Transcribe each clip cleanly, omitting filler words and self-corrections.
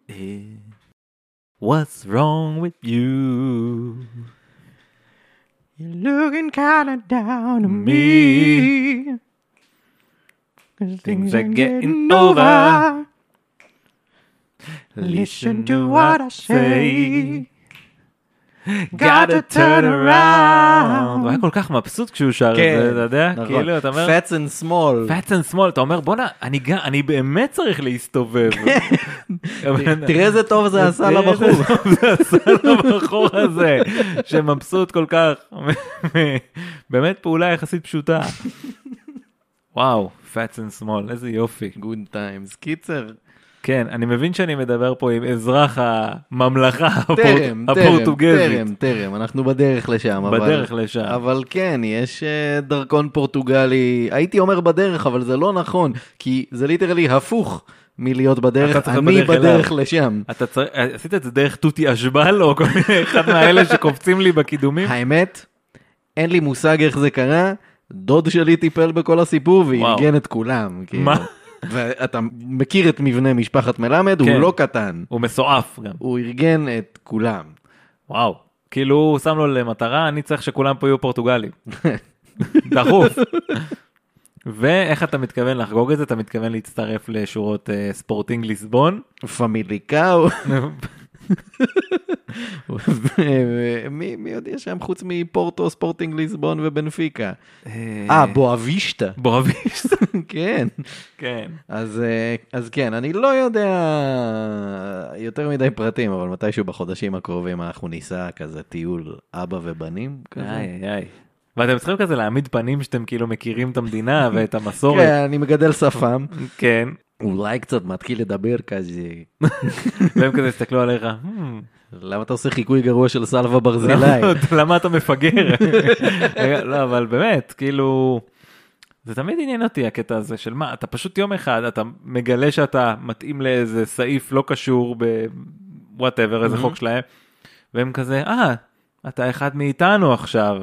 What's wrong with you? You're looking kind of down on me. Things are getting over. Listen to what I say. Gotta turn around. הוא היה כל כך מבסוט כשהוא שר את זה, אתה יודע? נכון. כאילו, אתה אומר... Fats and small. Fats and small, אתה אומר, בונה, אני באמת צריך להסתובב. תראה איזה טוב זה עשה לבחור. זה עשה לבחור הזה, שמבסוט כל כך. באמת פעולה יחסית פשוטה. וואו, Fats and small, איזה יופי. Good times. קיצר. כן, אני מבין שאני מדבר פה עם אזרח הממלכה תרם, הפורטוגזית. תרם, אנחנו בדרך לשם. בדרך לשם. אבל כן, יש דרכון פורטוגלי, הייתי אומר בדרך, אבל זה לא נכון, כי זה ליטרלי הפוך מלהיות בדרך, אני בדרך לשם. עשית את זה דרך תותי אשבל, או כל מיני אחד מהאלה שקופצים לי בקידומים? האמת, אין לי מושג איך זה קרה, דוד שלי טיפל בכל הסיפור וארגן את כולם. מה? ואתה מכיר את מבנה משפחת מלמד, הוא לא קטן. הוא מסועף גם. הוא ארגן את כולם. וואו. כאילו הוא שם לו למטרה, אני צריך שכולם פה יהיו פורטוגלים. דחוף. ואיך אתה מתכוון לחגוג את זה? אתה מתכוון להצטרף לשורות ספורטינג ליסבון? פמיליקאו. מי עוד יש שם חוץ מפורטו, ספורטינג ליסבון ובנפיקה? בואבישטה. בואבישטה. כן. כן. אז כן, אני לא יודע יותר מדי פרטים, אבל מתישהו בחודשים הקרובים אנחנו ניסע כזה טיול אבא ובנים. איי. ואתם צריכים כזה להעמיד פנים שאתם כאילו מכירים את המדינה ואת המסורת. כן, אני מגדל שפם. כן. אולי קצת מתחיל לדבר כזה. והם כזה הסתכלו עליך. למה אתה עושה חיקוי גרוע של סלווה ברזילי? למה אתה מפגר? לא, אבל באמת, כאילו, זה תמיד עניין אותי הקטע הזה של מה, אתה פשוט יום אחד, אתה מגלה שאתה מתאים לאיזה סעיף לא קשור ב-whatever, איזה חוק שלהם, והם כזה, אתה אחד מאיתנו עכשיו.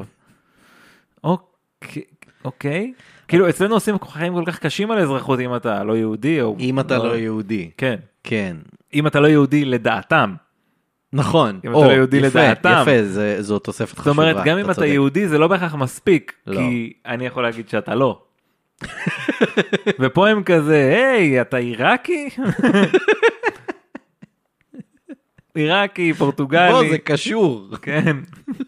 אוקיי. כאילו, אצלנו עושים חיים כל כך קשים על אזרחות, אם אתה לא יהודי, או... אם אתה לא יהודי. כן. כן. אם אתה לא יהודי לדעתם. נכון. אם אתה לא יהודי לדעתם. יפה, זו תוספת חשובה. זאת אומרת, גם אם אתה יהודי, זה לא בהכרח מספיק, כי אני יכול להגיד שאתה לא. ופה הם כזה, היי, אתה עיראקי? עיראקי, פורטוגלי. בוא, זה קשור. כן.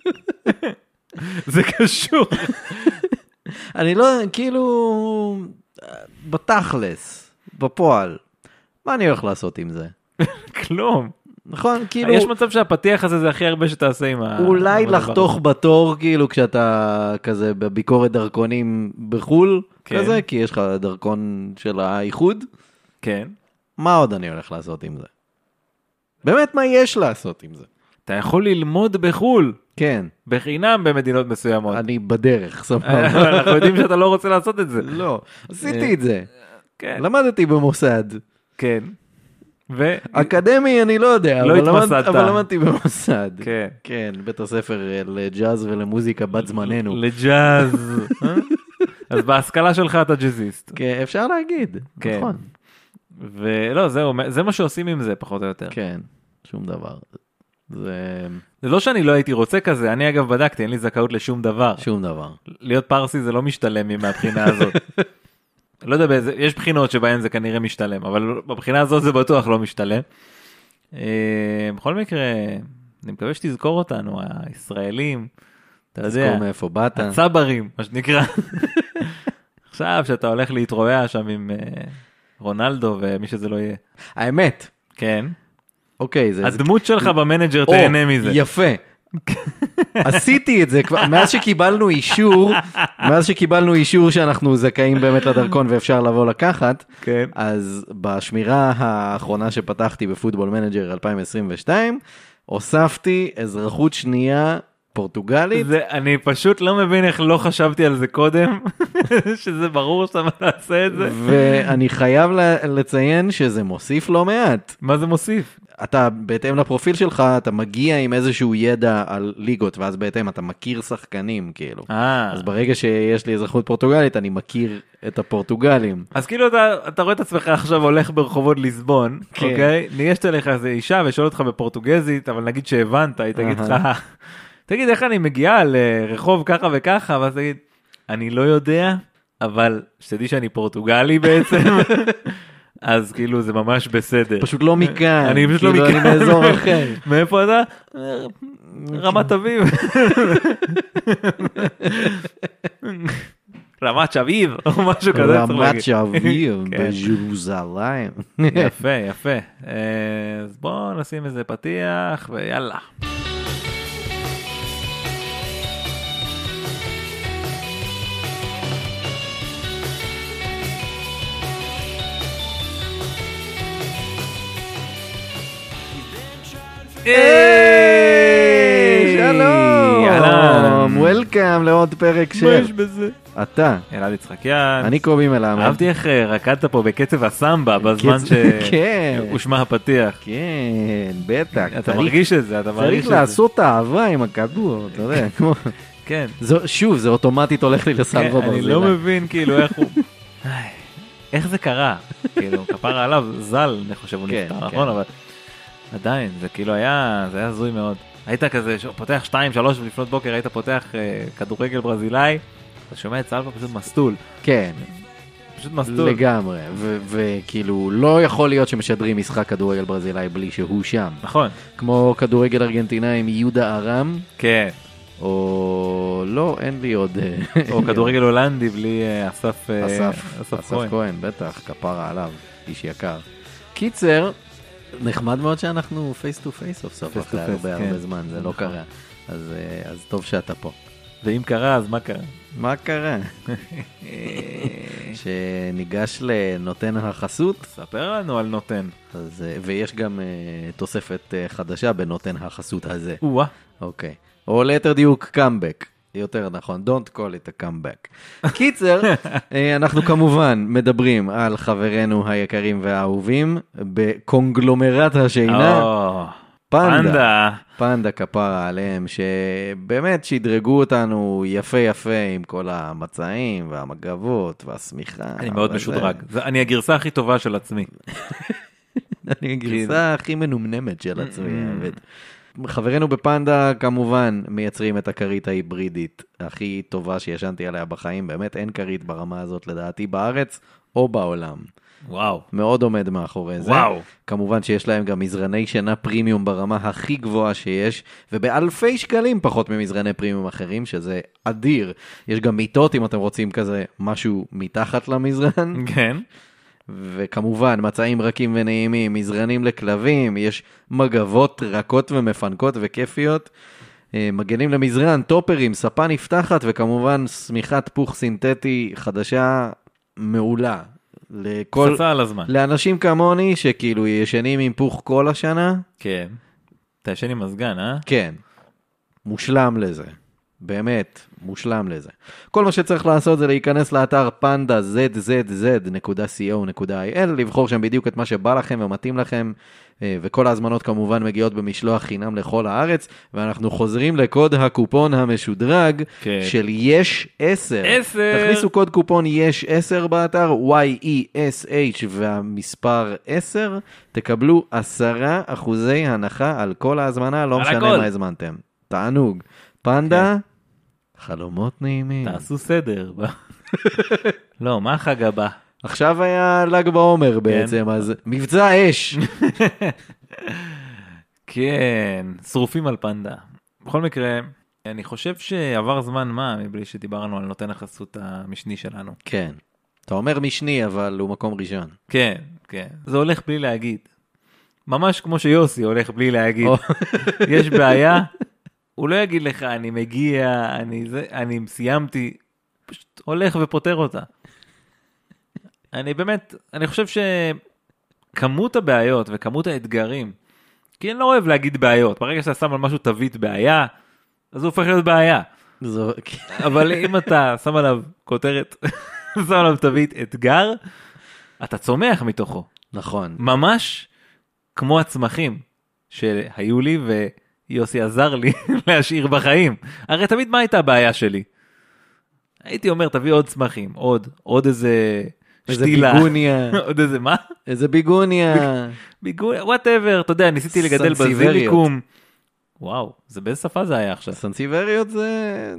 זה קשור. אני לא, כאילו, בתכלס, בפועל, מה אני הולך לעשות עם זה? כלום. נכון, כאילו... יש מצב שהפתיח הזה זה הכי הרבה שתעשה עם ה... אולי לחתוך בתור, כאילו, כשאתה כזה בביקורת דרכונים בחול, כזה, כי יש לך דרכון של האיחוד. כן. מה עוד אני הולך לעשות עם זה? באמת, מה יש לעשות עם זה? אתה יכול ללמוד בחול. כן. בחינם במדינות מסוימות. אני בדרך, סבבה. אנחנו יודעים שאתה לא רוצה לעשות את זה. לא, עשיתי את זה. כן. למדתי במוסד. כן. אקדמי אני לא יודע, לא התמסדת. אבל למדתי במוסד. כן. כן, בית הספר לג'אז ולמוזיקה בת זמננו. לג'אז. אז בהשכלה שלך אתה ג'אזיסט. כן, אפשר להגיד. כן. נכון. ולא, זה מה שעושים עם זה, פחות או יותר. כן, שום דבר. זה לא שאני לא הייתי רוצה כזה, אני אגב בדקתי, אין לי זכאות לשום דבר. שום דבר. להיות פרסי זה לא משתלם מהבחינה הזאת. לא יודע באיזה, יש בחינות שבהן זה כנראה משתלם, אבל בבחינה הזאת זה בטוח לא משתלם. בכל מקרה, אני מקווה שתזכור אותנו, הישראלים, אתה יודע. תזכור מאיפה באת. הצברים, מה שנקרא. עכשיו שאתה הולך להתרועע שם עם רונלדו ומי שזה לא יהיה. האמת. כן. אוקיי. הדמות שלך במנג'ר תהנה מזה. יפה. עשיתי את זה כבר, מאז שקיבלנו אישור שאנחנו זכאים באמת לדרכון ואפשר לבוא לקחת, כן. אז בשמירה האחרונה שפתחתי בפוטבול מנג'ר 2022, הוספתי אזרחות שנייה פורטוגלית. אני פשוט לא מבין איך לא חשבתי על זה קודם, שזה ברור שאתה תעשה את זה. ואני חייב לציין שזה מוסיף לא מעט. מה זה מוסיף? אתה, בהתאם לפרופיל שלך, אתה מגיע עם איזשהו ידע על ליגות, ואז בהתאם אתה מכיר שחקנים, כאילו. אז ברגע שיש לי אזרחות פורטוגלית, אני מכיר את הפורטוגלים. אז כאילו אתה רואה את עצמך עכשיו הולך ברחובות ליסבון, אוקיי? ניגשת אליך איזה אישה ושואל אותך בפורטוגזית, אבל נגיד שהבנת, היא תגיד לך, תגיד איך אני מגיעה לרחוב ככה וככה, ואז תגיד, אני לא יודע, אבל שתדעי שאני פורטוגלי בעצם. אז כאילו זה ממש בסדר. פשוט לא מכאן. אני פשוט לא מכאן. אני מאזור אחר. מאיפה אתה? רמת אביב. רמת שביב, או משהו כזה. רמת שביב, בז'רוזליים. יפה, יפה. אז בואו נשים איזה פתיח, ויאללה. שלום, וולקאם לעוד פרק של... מה יש בזה? אתה. אלעד יצחקיאן. אני קובי מלמד. אהבתי איך רקדת פה בקצב הסמבה בזמן שהושמע הפתיח. כן, בטח. אתה מרגיש את זה, אתה מרגיש את זה. צריך לעשות אהבה עם הכדור, אתה יודע, כמו... כן. שוב, זה אוטומטית הולך לי לסלווה ברזילה. אני לא מבין כאילו איך הוא... איך זה קרה? כאילו, כפרה עליו, ז"ל, אני חושב הוא נפטר, נכון? אבל עדיין, זה כאילו היה, זה היה זוי מאוד. היית כזה, פותח 2-3 ולפנות בוקר, היית פותח כדורגל ברזילאי, אתה שומע את סלווה פשוט מסטול. כן. פשוט מסטול. לגמרי, וכאילו לא יכול להיות שמשדרים משחק כדורגל ברזילאי בלי שהוא שם. נכון. כמו כדורגל ארגנטינאי עם יהודה ארם. כן. או לא, אין לי עוד... או כדורגל הולנדי בלי אסף כהן, בטח, כפרה עליו, איש יקר. קיצר, נחמד מאוד שאנחנו פייס טו פייס סוף סוף, אחרי הרבה זמן, זה לא קרה. אז טוב שאתה פה. ואם קרה, אז מה קרה? מה קרה? שניגש לנותן החסות. ספר לנו על נותן. ויש גם תוספת חדשה בנותן החסות הזה. אוקיי. או ליתר דיוק קאמבק, יותר נכון, don't call it a comeback. קיצר, אנחנו כמובן מדברים על חברינו היקרים והאהובים בקונגלומרט השינה, פנדה. פנדה כפרה עליהם, שבאמת שדרגו אותנו יפה יפה עם כל המצעים והמגבות והסמיכה. אני מאוד משודרג, אני הגרסה הכי טובה של עצמי. אני הגרסה הכי מנומנמת של עצמי, האמת. חברינו בפנדה כמובן מייצרים את הכרית ההיברידית הכי טובה שישנתי עליה בחיים, באמת אין כרית ברמה הזאת לדעתי בארץ או בעולם. וואו. מאוד עומד מאחורי זה. וואו. כמובן שיש להם גם מזרני שינה פרימיום ברמה הכי גבוהה שיש, ובאלפי שקלים פחות ממזרני פרימיום אחרים, שזה אדיר. יש גם מיטות אם אתם רוצים כזה משהו מתחת למזרן. כן. וכמובן מצעים רכים ונעימים, מזרנים לכלבים, יש מגבות רכות ומפנקות וכיפיות, מגנים למזרן, טופרים, ספה נפתחת, וכמובן סמיכת פוך סינתטי חדשה מעולה. פצצה על הזמן. לאנשים כמוני שכאילו ישנים עם פוך כל השנה. כן. אתה ישן עם מזגן, אה? כן. מושלם לזה. באמת, מושלם לזה. כל מה שצריך לעשות זה להיכנס לאתר pandazz.co.il, לבחור שם בדיוק את מה שבא לכם ומתאים לכם, וכל ההזמנות כמובן מגיעות במשלוח חינם לכל הארץ, ואנחנו חוזרים לקוד הקופון המשודרג של יש 10. תכניסו קוד קופון יש 10 באתר, YESH והמספר 10, תקבלו 10% הנחה על כל ההזמנה, לא משנה מה הזמנתם. תענוג. פנדה, חלומות נעימים. תעשו סדר. לא, מה החג הבא? עכשיו היה ל"ג בעומר בעצם, אז מבצע אש. כן, שרופים על פנדה. בכל מקרה, אני חושב שעבר זמן מה, מבלי שדיברנו על נותן החסות המשני שלנו. כן. אתה אומר משני, אבל הוא מקום ראשון. כן, כן. זה הולך בלי להגיד. ממש כמו שיוסי הולך בלי להגיד. יש בעיה, הוא לא יגיד לך, אני מגיע, אני סיימתי, פשוט הולך ופותר אותה. אני באמת, אני חושב שכמות הבעיות וכמות האתגרים, כי אני לא אוהב להגיד בעיות, ברגע שאתה שם על משהו תווית בעיה, אז הוא הופך להיות בעיה. אבל אם אתה שם עליו כותרת, שם עליו תווית אתגר, אתה צומח מתוכו. נכון. ממש כמו הצמחים שהיו לי ויוסי עזר לי להשאיר בחיים. הרי תמיד מה הייתה הבעיה שלי? הייתי אומר, תביא עוד צמחים, עוד איזה שתילה. איזה ביגוניה. עוד איזה מה? איזה ביגוניה. ביגוניה, whatever, אתה יודע, ניסיתי לגדל בזיליקום. וואו, זה באיזה שפה זה היה עכשיו? סנסיבריות זה...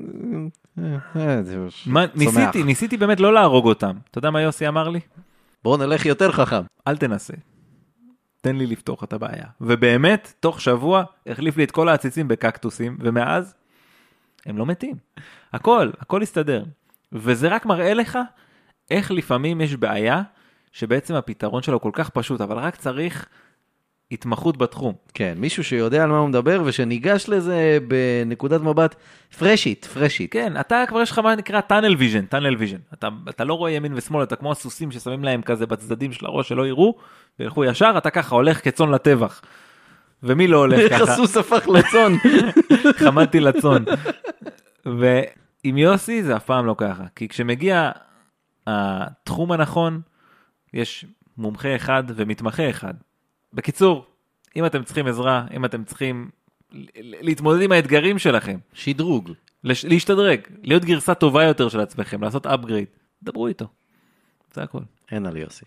ניסיתי באמת לא להרוג אותם. אתה יודע מה יוסי אמר לי? בואו נלך יותר חכם. אל תנסה. תן לי לפתוח את הבעיה. ובאמת, תוך שבוע, החליף לי את כל העציצים בקקטוסים, ומאז, הם לא מתים. הכל הסתדר. וזה רק מראה לך, איך לפעמים יש בעיה, שבעצם הפתרון שלו כל כך פשוט, אבל רק צריך התמחות בתחום. כן, מישהו שיודע על מה הוא מדבר, ושניגש לזה בנקודת מבט פרשית. כן, אתה כבר יש לך מה נקרא טאנל ויז'ן. אתה לא רואה ימין ושמאל, אתה כמו הסוסים ששמים להם כזה בצדדים של הראש שלא יראו, וילכו ישר, אתה ככה הולך כצאן לטבח. ומי לא הולך ככה? איך הסוס הפך לצאן? חמדתי לצאן. ועם יוסי זה אף פעם לא ככה, כי כשמגיע התחום הנכון, יש מומחה אחד ומתמחה אחד. בקיצור, אם אתם צריכים עזרה, אם אתם צריכים להתמודד עם האתגרים שלכם, שדרוג, להשתדרג, להיות גרסה טובה יותר של עצמכם, לעשות אפגרייד, דברו איתו. זה הכל. אין על יוסי.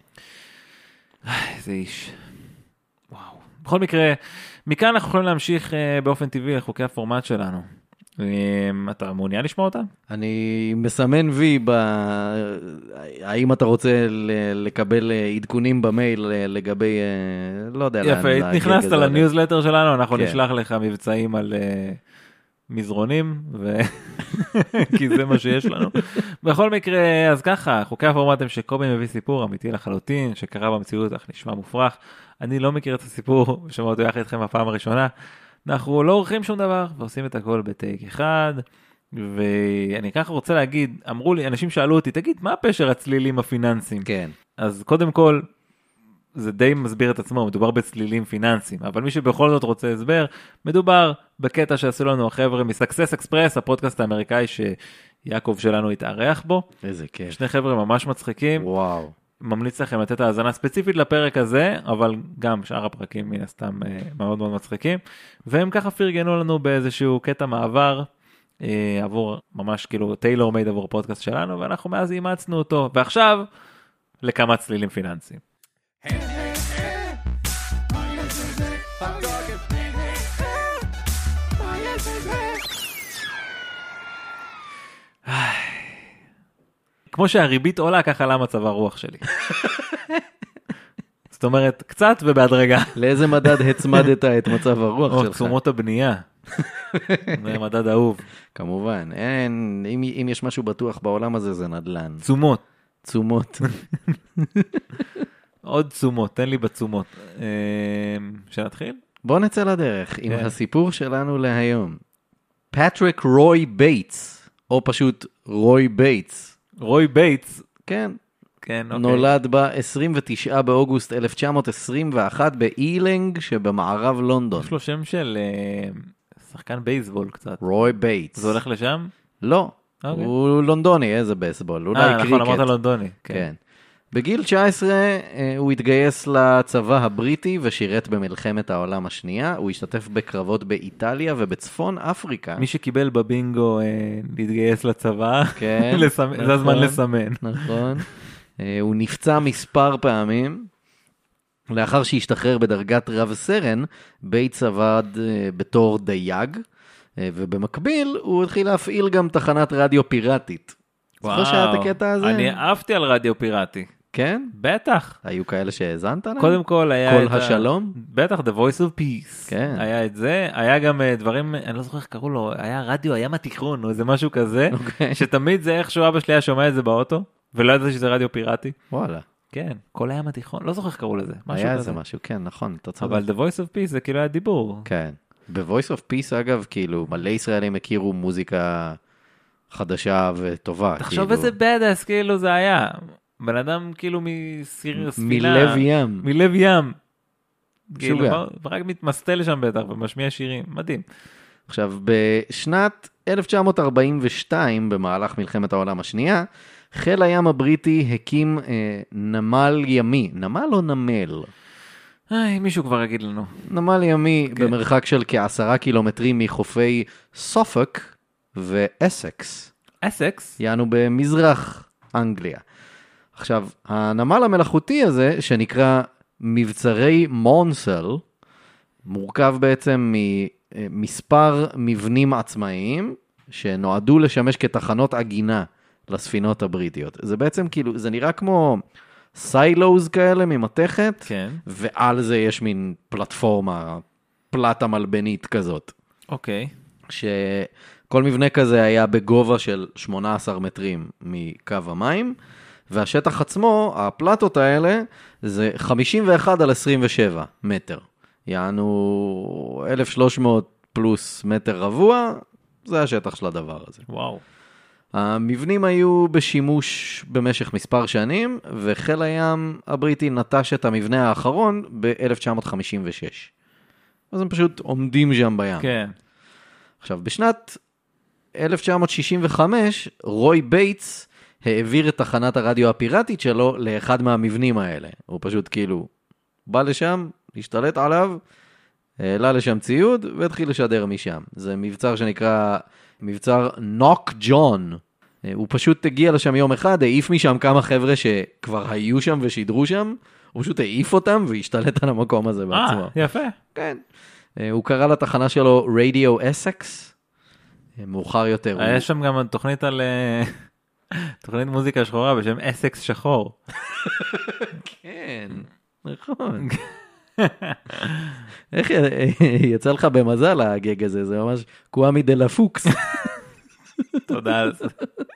איזה איש. וואו. בכל מקרה, מכאן אנחנו יכולים להמשיך באופן טבעי לחוקי הפורמט שלנו. אתה מעוניין לשמוע אותם? אני מסמן וי האם אתה רוצה לקבל עדכונים במייל לגבי, לא יודע. יפה, נכנסת לניוזלטר שלנו, אנחנו נשלח לך מבצעים על מזרונים, כי זה מה שיש לנו. בכל מקרה, אז ככה, חוקי הפורמט הם שקובי מביא סיפור אמיתי לחלוטין, שקרה במציאות, אך נשמע מופרך. אני לא מכיר את הסיפור, ושמע אותו יחד איתכם בפעם הראשונה. אנחנו לא עורכים שום דבר, ועושים את הכל בטייק אחד, ואני ככה רוצה להגיד, אמרו לי, אנשים שאלו אותי, תגיד, מה הפשר הצלילים הפיננסיים? כן. אז קודם כל, זה די מסביר את עצמו, מדובר בצלילים פיננסיים, אבל מי שבכל זאת רוצה הסבר, מדובר בקטע שעשו לנו החבר'ה מסקסס אקספרס, הפודקאסט האמריקאי שיעקב שלנו התארח בו. איזה כיף. שני חבר'ה ממש מצחיקים. וואו. ממליץ לכם לתת האזנה ספציפית לפרק הזה, אבל גם שאר הפרקים מן הסתם מאוד מאוד מצחיקים, והם ככה פרגנו לנו באיזשהו קטע מעבר, עבור ממש כאילו טיילור מייד עבור הפודקאסט שלנו, ואנחנו מאז אימצנו אותו, ועכשיו לכמה צלילים פיננסיים. כמו שהריבית עולה, ככה עלה מצב הרוח שלי. זאת אומרת, קצת ובהדרגה. לאיזה מדד הצמדת את מצב הרוח שלך? תשומות הבנייה. זה מדד אהוב. כמובן, אם יש משהו בטוח בעולם הזה, זה נדל"ן. תשומות. עוד תשומות, תן לי בתשומות. שנתחיל? בוא נצא לדרך עם הסיפור שלנו להיום. פטריק רוי בייטס, או פשוט רוי בייטס. רוי בייטס. כן. כן, אוקיי. נולד ב-29 באוגוסט 1921 באילינג שבמערב לונדון. יש לו שם של שחקן בייסבול קצת. רוי בייטס. זה הולך לשם? לא. הוא לונדוני, איזה בייסבול. אולי קריקט. נכון, אמרת לונדוני. כן. בגיל 19 הוא התגייס לצבא הבריטי ושירת במלחמת העולם השנייה. הוא השתתף בקרבות באיטליה ובצפון אפריקה. מי שקיבל בבינגו להתגייס לצבא, כן, זה הזמן לסמן. נכון. הוא נפצע מספר פעמים. לאחר שהשתחרר בדרגת רב סרן, בייטס עבד בתור דייג, ובמקביל הוא התחיל להפעיל גם תחנת רדיו פיראטית. זוכר שהיה את הקטע הזה? אני אהבתי על רדיו פיראטי. כן? בטח. היו כאלה שהאזנת עליהם? קודם כל היה כל השלום? בטח, The Voice of Peace. כן. היה את זה, היה גם דברים, אני לא זוכר איך קראו לו, היה רדיו, היה מתיכון, או איזה משהו כזה, שתמיד זה איכשהו אבא שלי היה שומע את זה באוטו, ולא ידעתי שזה רדיו פיראטי. וואלה. כן, כל הים התיכון, לא זוכר איך קראו לזה. היה איזה משהו, כן, נכון. אבל The Voice of Peace זה כאילו היה דיבור. כן. ב-Voice of Peace אגב, כאילו, מלא ישראלים הכירו מוזיקה חדשה וטובה. תחשוב איזה בדס, כאילו זה היה. בן אדם כאילו מספינה. מלב ים. מלב ים. שוגע. רק מתמסטל שם בטח ומשמיע שירים, מדהים. עכשיו, בשנת 1942, במהלך מלחמת העולם השנייה, חיל הים הבריטי הקים נמל ימי. נמל או נמל? מישהו כבר יגיד לנו. נמל ימי במרחק של כ10 קילומטרים מחופי סופוק ואסקס. אסקס? יענו במזרח אנגליה. עכשיו, הנמל המלאכותי הזה, שנקרא מבצרי מונסל, מורכב בעצם ממספר מבנים עצמאיים, שנועדו לשמש כתחנות עגינה לספינות הבריטיות. זה בעצם כאילו, זה נראה כמו סיילוז כאלה ממתכת, כן. ועל זה יש מין פלטפורמה, פלטה מלבנית כזאת. אוקיי. שכל מבנה כזה היה בגובה של 18 מטרים מקו המים, והשטח עצמו, הפלטות האלה, זה 51 על 27 מטר. יענו 1,300 פלוס מטר רבוע, זה השטח של הדבר הזה. וואו. המבנים היו בשימוש במשך מספר שנים, וחיל הים הבריטי נטש את המבנה האחרון ב-1956. אז הם פשוט עומדים שם בים. כן. עכשיו, בשנת 1965, רוי בייטס העביר את תחנת הרדיו הפיראטית שלו לאחד מהמבנים האלה. הוא פשוט כאילו בא לשם, השתלט עליו, העלה לשם ציוד והתחיל לשדר משם. זה מבצר שנקרא מבצר נוק ג'ון. הוא פשוט הגיע לשם יום אחד, העיף משם כמה חבר'ה שכבר היו שם ושידרו שם, הוא פשוט העיף אותם והשתלט על המקום הזה בעצמו. יפה. כן. הוא קרא לתחנה שלו רדיו אסקס, מאוחר יותר. יש שם גם תוכנית על... תוכנית מוזיקה שחורה בשם אסקס שחור. כן, נכון. איך יצא לך במזל הגג הזה, זה ממש קוואמי דה לפוקס. תודה על זה.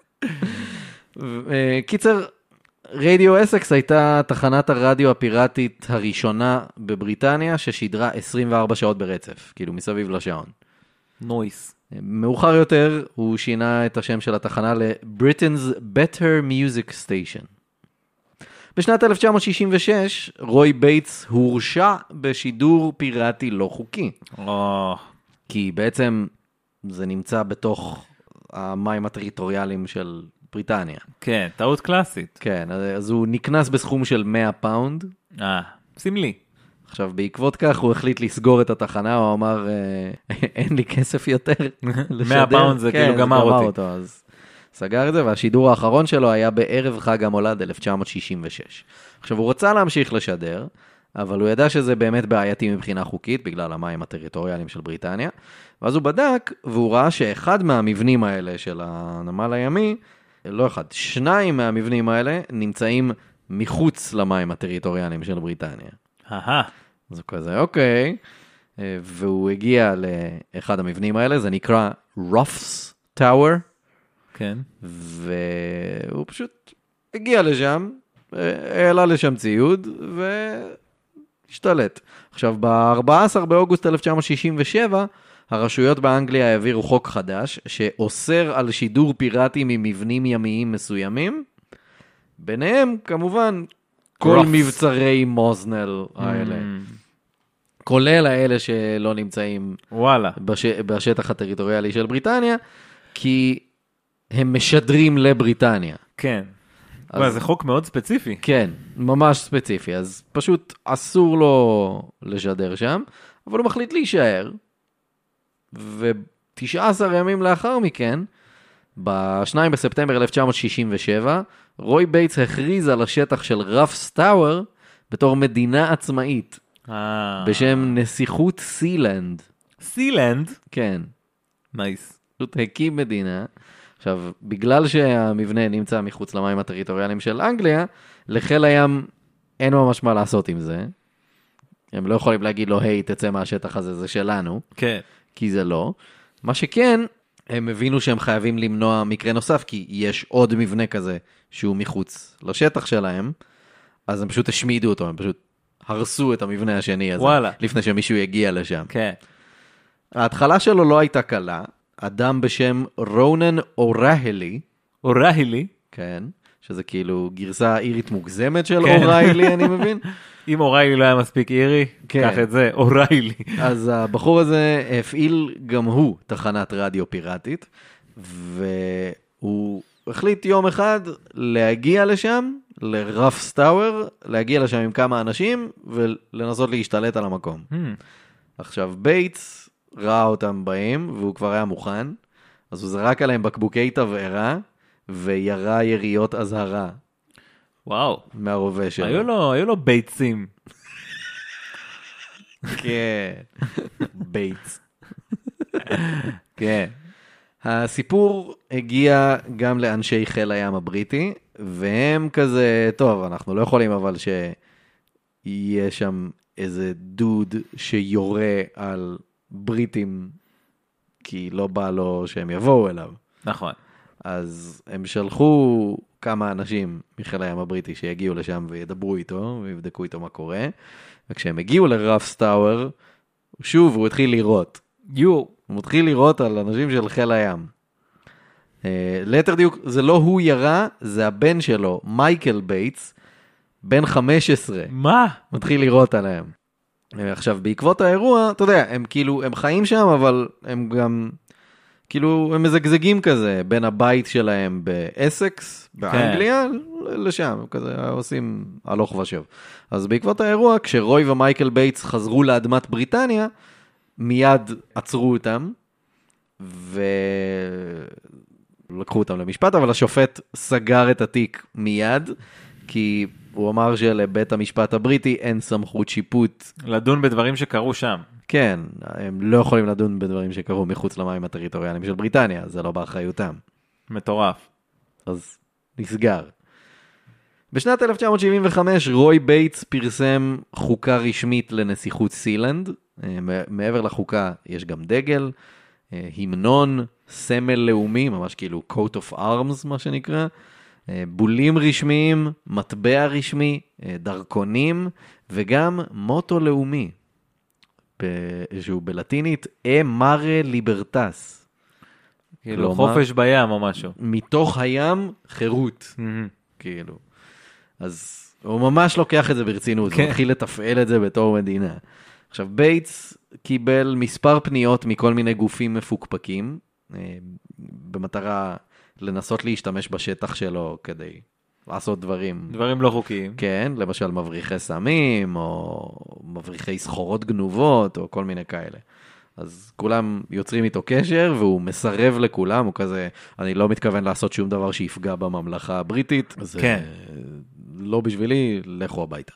קיצר, רדיו אסקס הייתה תחנת הרדיו הפיראטית הראשונה בבריטניה, ששידרה 24 שעות ברצף, כאילו מסביב לשעון. נויס. מאוחר יותר הוא שינה את השם של התחנה ל-Britain's Better Music Station. בשנת 1966, רוי בייטס הורשע בשידור פיראטי לא חוקי. כי בעצם זה נמצא בתוך המים הטריטוריאליים של בריטניה. כן, טעות קלאסית. כן, אז הוא נקנס בסכום של 100 פאונד. סמלי. עכשיו, בעקבות כך הוא החליט לסגור את התחנה, הוא אמר, אין לי כסף יותר לשדר. 100 פאונד זה כאילו גמר אותי. אז סגר את זה, והשידור האחרון שלו היה בערב חג המולד 1966. עכשיו, הוא רצה להמשיך לשדר, אבל הוא ידע שזה באמת בעייתי מבחינה חוקית, בגלל המים הטריטוריאליים של בריטניה, ואז הוא בדק, והוא ראה שאחד מהמבנים האלה של הנמל הימי, לא אחד, 2 מהמבנים האלה נמצאים מחוץ למים הטריטוריאליים של בריטניה. אז הוא כזה, אוקיי, והוא הגיע לאחד המבנים האלה, זה נקרא Ruff's Tower, כן. והוא פשוט הגיע לשם, העלה לשם ציוד, והשתלט. עכשיו, ב-14 באוגוסט 1967, הרשויות באנגליה העבירו חוק חדש, שאוסר על שידור פיראטי ממבנים ימיים מסוימים, ביניהם, כמובן, כל מבצרי מוזנל האלה. כולל האלה שלא נמצאים בשטח הטריטוריאלי של בריטניה, כי הם משדרים לבריטניה. כן. זה חוק מאוד ספציפי. כן, ממש ספציפי. אז פשוט אסור לו לשדר שם, אבל הוא מחליט להישאר. ו19 ימים לאחר מכן, ב-2 בספטמבר 1967, רוי בייטס הכריז על השטח של רפס טאוור בתור מדינה עצמאית, בשם נסיכות סילנד. סילנד? כן. נייס. פשוט הקים מדינה. עכשיו, בגלל שהמבנה נמצא מחוץ למים הטריטוריאליים של אנגליה, לחיל הים אין ממש מה לעשות עם זה. הם לא יכולים להגיד לו, היי, תצא מהשטח הזה, זה שלנו. כן. כי זה לא. מה שכן, הם הבינו שהם חייבים למנוע מקרה נוסף, כי יש עוד מבנה כזה שהוא מחוץ לשטח שלהם, אז הם פשוט השמידו אותו, הם פשוט הרסו את המבנה השני הזה, וואלה. לפני שמישהו יגיע לשם. כן. ההתחלה שלו לא הייתה קלה, אדם בשם רונן אורהלי, אורהלי? כן, שזה כאילו גרסה אירית מוגזמת של אוריילי, אני מבין. אם אוריילי לא היה מספיק אירי, קח את זה, אוריילי. אז הבחור הזה הפעיל גם הוא תחנת רדיו פיראטית, והוא החליט יום אחד להגיע לשם, לרף טאוור, להגיע לשם עם כמה אנשים, ולנסות להשתלט על המקום. עכשיו, בייטס ראה אותם באים, והוא כבר היה מוכן, אז הוא זרק עליהם בקבוקי תבערה, וירה יריות אזהרה. וואו. מהרובה שלו. היו לו ביצים. כן. בייטס. כן. הסיפור הגיע גם לאנשי חיל הים הבריטי, והם כזה, טוב, אנחנו לא יכולים אבל שיהיה שם איזה דוד שיורה על בריטים, כי לא בא לו שהם יבואו אליו. נכון. אז הם שלחו כמה אנשים מחיל הים הבריטי שיגיעו לשם וידברו איתו, ויבדקו איתו מה קורה, וכשהם הגיעו לרף טאוור, שוב הוא התחיל לירות. הוא מתחיל לירות על אנשים של חיל הים. ליתר דיוק, זה לא הוא ירה, זה הבן שלו, מייקל בייטס, בן 15. מה? מתחיל לירות עליהם. עכשיו, בעקבות האירוע, אתה יודע, הם כאילו, הם חיים שם, אבל הם גם, כאילו, הם מזגזגים כזה, בין הבית שלהם באסקס, באנגליה, לשם, כזה, עושים הלוך ושוב. אז בעקבות האירוע, כשרוי ומייקל בייטס חזרו לאדמת בריטניה, מיד עצרו אותם, ולקחו אותם למשפט, אבל השופט סגר את התיק מיד, כי הוא אמר שלבית המשפט הבריטי אין סמכות שיפוט. לדון בדברים שקרו שם. כן, הם לא יכולים לדון בדברים שקרו מחוץ למים הטריטוריאליים של בריטניה, זה לא באחריותם. מטורף. אז נסגר. בשנת 1975 רוי בייטס פרסם חוקה רשמית לנסיכות סילנד. מעבר לחוקה יש גם דגל, המנון, סמל לאומי, ממש כאילו coat of arms מה שנקרא, בולים רשמיים, מטבע רשמי, דרכונים, וגם מוטו לאומי, שהוא בלטינית, מרה ליברטס. כאילו חופש בים או משהו. מתוך הים, חירות. כאילו. אז הוא ממש לוקח את זה ברצינות, הוא מתחיל לתפעל את זה בתור מדינה. עכשיו, בייטס קיבל מספר פניות מכל מיני גופים מפוקפקים, במטרה לנסות להשתמש בשטח שלו כדי לעשות דברים. דברים לא חוקיים. כן, למשל מבריחי סמים, או מבריחי סחורות גנובות, או כל מיני כאלה. אז כולם יוצרים איתו קשר, והוא מסרב לכולם, הוא כזה, אני לא מתכוון לעשות שום דבר שיפגע בממלכה הבריטית, אז כן. לא בשבילי, לכו הביתה.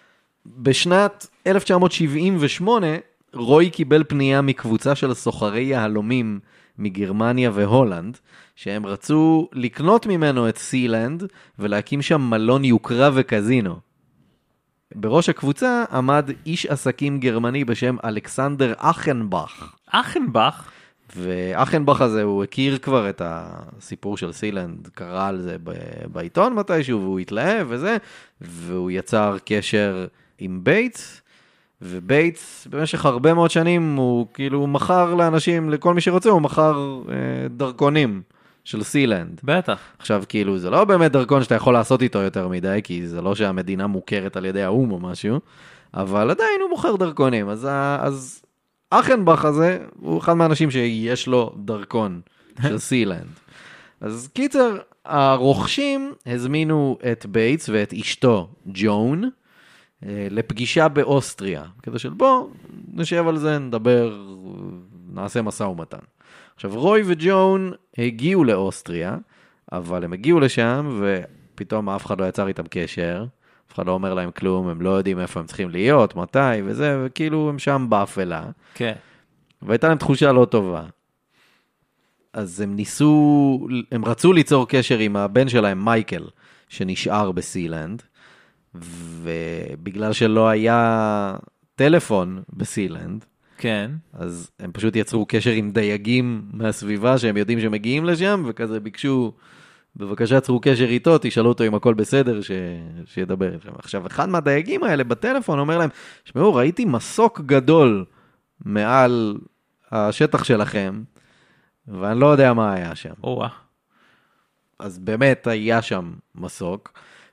בשנת 1978, רוי קיבל פנייה מקבוצה של סוחרי יהלומים מגרמניה והולנד, שהם רצו לקנות ממנו את סילנד, ולהקים שם מלון יוקרה וקזינו. בראש הקבוצה עמד איש עסקים גרמני בשם אלכסנדר אכנבך. אכנבך? ואכנבך הזה, הוא הכיר כבר את הסיפור של סילנד, קרא על זה בעיתון מתישהו, והוא התלהב וזה, והוא יצר קשר עם בייטס, ובייטס במשך הרבה מאוד שנים הוא כאילו מכר לאנשים, לכל מי שרוצה, הוא מכר דרכונים של סילנד. בטח. עכשיו כאילו זה לא באמת דרכון שאתה יכול לעשות איתו יותר מדי, כי זה לא שהמדינה מוכרת על ידי האום או משהו, אבל עדיין הוא מוכר דרכונים, אז אכנבך הזה הוא אחד מהאנשים שיש לו דרכון של סילנד. אז קיצר, הרוכשים הזמינו את בייטס ואת אשתו ג'ון, לפגישה באוסטריה, כדי של בוא, נשב על זה, נדבר, נעשה מסע ומתן. עכשיו, רוי וג'ון הגיעו לאוסטריה, אבל הם הגיעו לשם, ופתאום אף אחד לא יצר איתם קשר, אף אחד לא אומר להם כלום, הם לא יודעים איפה הם צריכים להיות, מתי וזה, וכאילו הם שם באפלה. כן. והייתה להם תחושה לא טובה. אז הם רצו ליצור קשר עם הבן שלהם, מייקל, שנשאר בסילנד, ובגלל שלא היה טלפון בסילנד, כן. אז הם פשוט יצרו קשר עם דייגים מהסביבה שהם יודעים שמגיעים לשם, וכזה ביקשו, בבקשה יצרו קשר איתו, תשאלו אותו אם הכל בסדר, שידבר איתכם. עכשיו, אחד מהדייגים האלה בטלפון אומר להם, שמעו, ראיתי מסוק גדול מעל השטח שלכם, ואני לא יודע מה היה שם. אז באמת היה שם מסוק,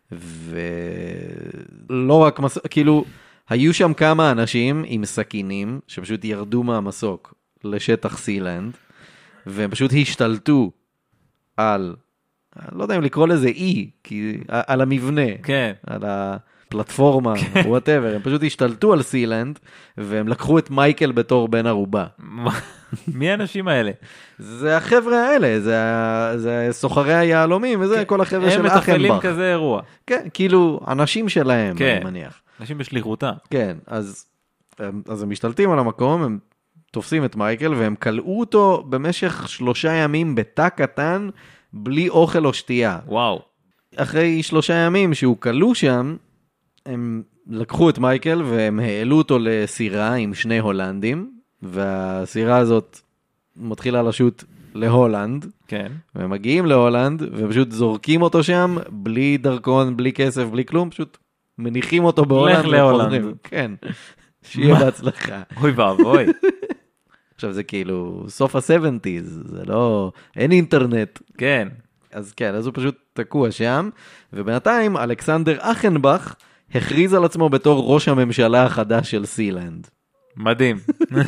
ולא רק מסוק, כאילו, היו שם כמה אנשים עם סכינים, שפשוט ירדו מהמסוק לשטח סילנד, והם פשוט השתלטו על, לא יודע אם לקרוא לזה אי, כי על המבנה, כן. על הפלטפורמה, whatever, הם פשוט השתלטו על סילנד, והם לקחו את מייקל בתור בן ערובה. מי האנשים האלה? זה החבר'ה האלה, זה סוחרי היהלומים, וזה כל החבר'ה של אכנבך. הם מתפעלים כזה אירוע. כן, כאילו, אנשים שלהם, כן. אני מניח. אנשים בשליחותם. כן, אז הם משתלטים על המקום, הם תופסים את מייקל, והם קלעו אותו במשך 3 ימים בתא קטן, בלי אוכל או שתייה. וואו. אחרי 3 ימים שהוא קלעו שם, הם לקחו את מייקל, והם העלו אותו לסירה עם 2 הולנדים, והסירה הזאת מתחילה לשוט להולנד. כן. והם מגיעים להולנד, ופשוט זורקים אותו שם, בלי דרכון, בלי כסף, בלי כלום, פשוט מניחים אותו בהולנד. לך להולנד. כן, שיהיה בהצלחה. אוי ואבוי. עכשיו זה כאילו סוף ה-70s, זה לא, אין אינטרנט. כן. אז כן, אז הוא פשוט תקוע שם, ובינתיים אלכסנדר אכנבך הכריז על עצמו בתור ראש הממשלה החדש של סילנד. מדהים.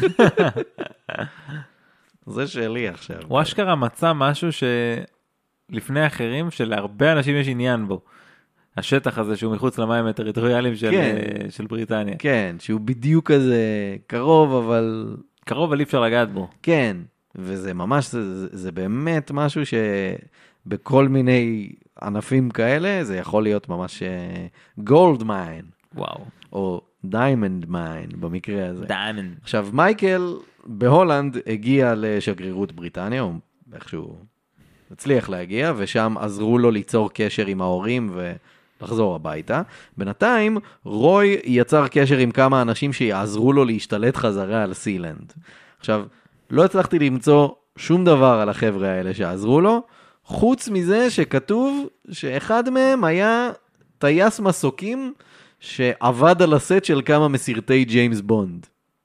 זה שלי עכשיו. הוא אשכרה מצא משהו שלפני אחרים, שלהרבה אנשים יש עניין בו. השטח הזה שהוא מחוץ למים הטריטוריאליים של בריטניה. כן, שהוא בדיוק כזה קרוב, אבל... קרוב, אבל אי אפשר לגעת בו. כן, וזה ממש, זה באמת משהו שבכל מיני ענפים כאלה, זה יכול להיות ממש גולד מיין. וואו. או דיימנד מיין, במקרה הזה. דיימנד. עכשיו, מייקל בהולנד הגיע לשגרירות בריטניה, הוא איכשהו הצליח להגיע, ושם עזרו לו ליצור קשר עם ההורים ולחזור הביתה. בינתיים, רוי יצר קשר עם כמה אנשים שיעזרו לו להשתלט חזרה על סילנד. עכשיו, לא הצלחתי למצוא שום דבר על החבר'ה האלה שעזרו לו, חוץ מזה שכתוב שאחד מהם היה טייס מסוקים שעבד על הסט של כמה מסרטי ג'יימס בונד.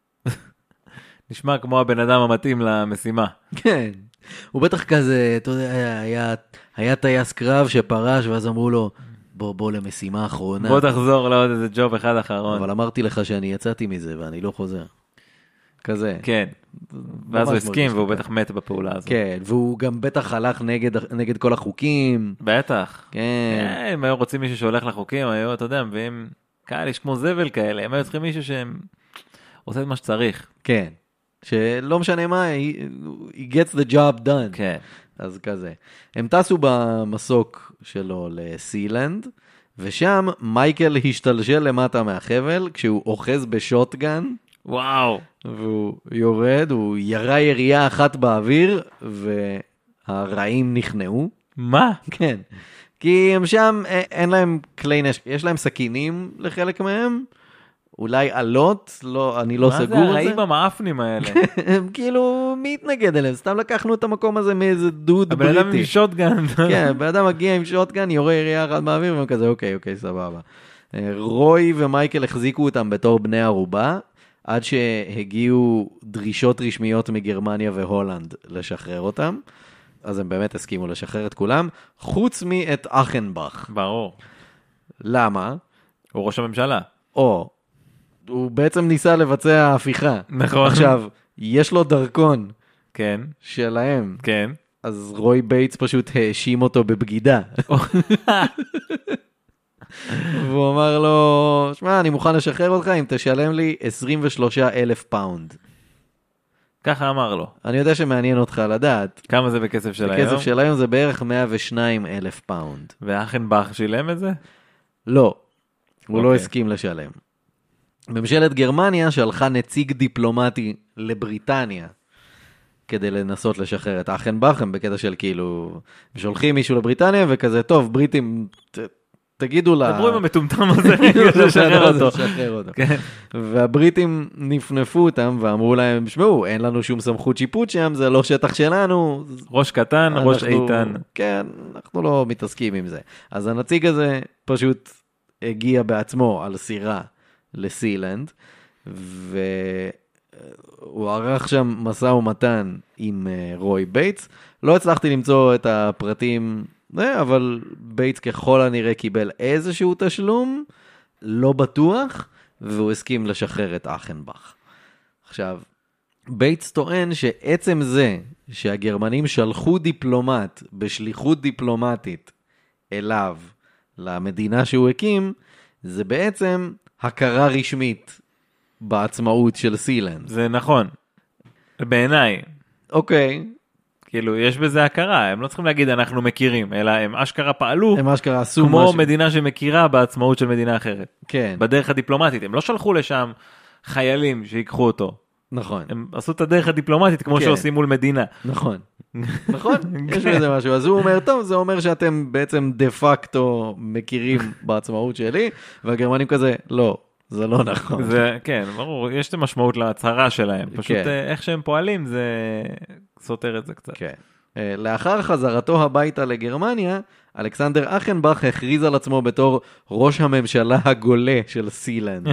נשמע כמו הבן אדם המתאים למשימה. כן. הוא בטח כזה, אתה יודע, היה טייס קרב שפרש, ואז אמרו לו, בוא למשימה האחרונה. בוא תחזור לעוד איזה ג'וב אחד אחרון. אבל אמרתי לך שאני יצאתי מזה, ואני לא חוזר. כזה. כן. ואז הוא הסכים, והוא בטח מת בפעולה הזאת. כן, והוא גם בטח הלך נגד כל החוקים. בטח. כן. הם היו רוצים מישהו שהולך לחוקים, היו, אתה יודע, מביאים קהל, יש כמו זבל כאלה, הם היו צריכים מישהו שעושה את מה שצריך. כן. שלא משנה מה, he gets the job done. כן. אז כזה. הם טסו במסוק שלו לסילנד, ושם מייקל השתלשל למטה מהחבל, כשהוא אוחז בשוטגן. וואו. והוא יורד, הוא ירה ירייה אחת באוויר, והרעים נכנעו. מה? כן. כי הם שם, אין להם כלי נשק, יש להם סכינים לחלק מהם, אולי עלות, לא, אני לא סגור על זה. מה זה הרעים המאפנים האלה? הם כאילו, מי התנגד אליהם? סתם לקחנו את המקום הזה מאיזה דוד בריטי. הבן אדם עם שוטגן. כן, הבן אדם מגיע עם שוטגן, יורה ירייה אחת באוויר, והם כזה, אוקיי, סבבה. רוי ומייקל החזיקו אותם בתור בני ערובה, עד שהגיעו דרישות רשמיות מגרמניה והולנד לשחרר אותם, אז הם באמת הסכימו לשחרר את כולם, חוץ מאת אכנבך. ברור. למה? הוא ראש הממשלה. הוא בעצם ניסה לבצע הפיכה. נכון. עכשיו, יש לו דרכון. כן. שלהם. כן. אז רוי בייטס פשוט האשים אותו בבגידה. והוא אמר לו, שמע, אני מוכן לשחרר אותך אם תשלם לי 23,000 פאונד. ככה אמר לו. אני יודע שמעניין אותך לדעת. כמה זה בכסף של היום? בכסף של היום זה בערך 102,000 פאונד. ואכנבך שילם את זה? לא, הוא לא הסכים לשלם. ממשלת גרמניה שלחה נציג דיפלומטי לבריטניה, כדי לנסות לשחרר את אכנבך, הם בקטע של כאילו, שולחים מישהו לבריטניה וכזה, טוב, בריטים, תגידו לה... דברו עם המטומטם הזה, לשחרר אותו. והבריטים נפנפו אותם ואמרו להם, שמעו, אין לנו שום סמכות שיפוט שם, זה לא שטח שלנו. ראש קטן, ראש איתן. כן, אנחנו לא מתעסקים עם זה. אז הנציג הזה פשוט הגיע בעצמו על סירה לסילנד, והוא ערך שם מסע ומתן עם רוי בייטס. לא הצלחתי למצוא את הפרטים אבל בייטס ככל הנראה קיבל איזשהו תשלום, לא בטוח, והוא הסכים לשחרר את אכנבך. עכשיו, בייטס טוען שעצם זה שהגרמנים שלחו דיפלומט בשליחות דיפלומטית אליו, למדינה שהוא הקים, זה בעצם הכרה רשמית בעצמאות של סילנד. זה נכון. בעיניי. אוקיי. כאילו, יש בזה הכרה, הם לא צריכים להגיד אנחנו מכירים, אלא הם אשכרה פעלו, הם אשכרה עשו כמו משהו. מדינה שמכירה בעצמאות של מדינה אחרת. כן. בדרך הדיפלומטית, הם לא שלחו לשם חיילים שיקחו אותו. נכון. הם עשו את הדרך הדיפלומטית כמו שעושים מול מדינה. נכון. נכון, יש בזה משהו. אז הוא אומר, טוב, זה אומר שאתם בעצם דה פקטו מכירים בעצמאות שלי, והגרמנים כזה, לא. זה לא נכון. זה, כן, ברור, יש את המשמעות להצהרה שלהם, פשוט איך שהם פועלים זה סותר את זה קצת. כן. לאחר חזרתו הביתה לגרמניה, אלכסנדר אכנבך הכריז על עצמו בתור ראש הממשלה הגולה של סילנד.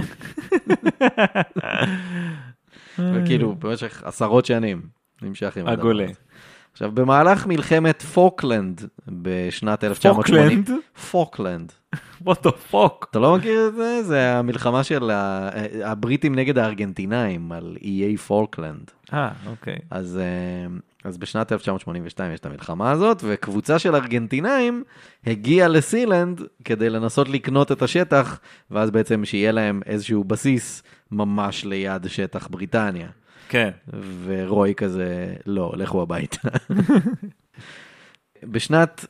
וכאילו, במשך עשרות שנים נמשך עם הדבר הזה. עכשיו, במהלך מלחמת פוקלנד בשנת 1980... פוקלנד? What the fuck? אתה לא מכיר את זה? זה המלחמה של הבריטים נגד הארגנטינאים על איי פוקלנד. אוקיי. אז בשנת 1982 יש את המלחמה הזאת, וקבוצה של ארגנטינאים הגיעה לסילנד כדי לנסות לקנות את השטח, ואז בעצם שיהיה להם איזשהו בסיס ממש ליד שטח בריטניה. כן. ורוי כזה, לא, לכו הביתה. בשנת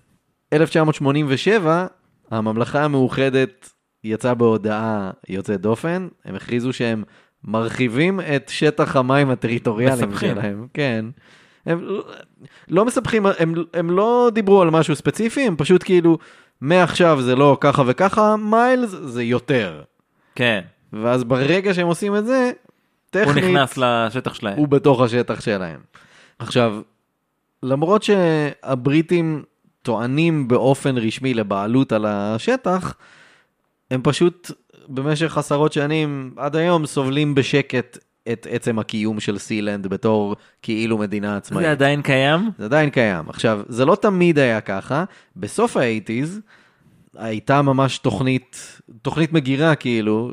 1987, הממלכה המאוחדת יצאה בהודעה יוצאת דופן, הם הכריזו שהם מרחיבים את שטח המים הטריטוריאליים שלהם. כן. הם לא מספחים, הם לא דיברו על משהו ספציפי, הם פשוט כאילו, מעכשיו זה לא ככה וככה, מיילס זה יותר. כן. ואז ברגע שהם עושים את זה, טכנית, הוא נכנס לשטח שלהם. הוא בתוך השטח שלהם. עכשיו, למרות שהבריטים טוענים באופן רשמי לבעלות על השטח, הם פשוט במשך עשרות שנים עד היום סובלים בשקט את עצם הקיום של סילנד בתור כאילו מדינה עצמאית. זה עדיין קיים? זה עדיין קיים. עכשיו, זה לא תמיד היה ככה. בסוף ה-80s הייתה ממש תוכנית מגירה כאילו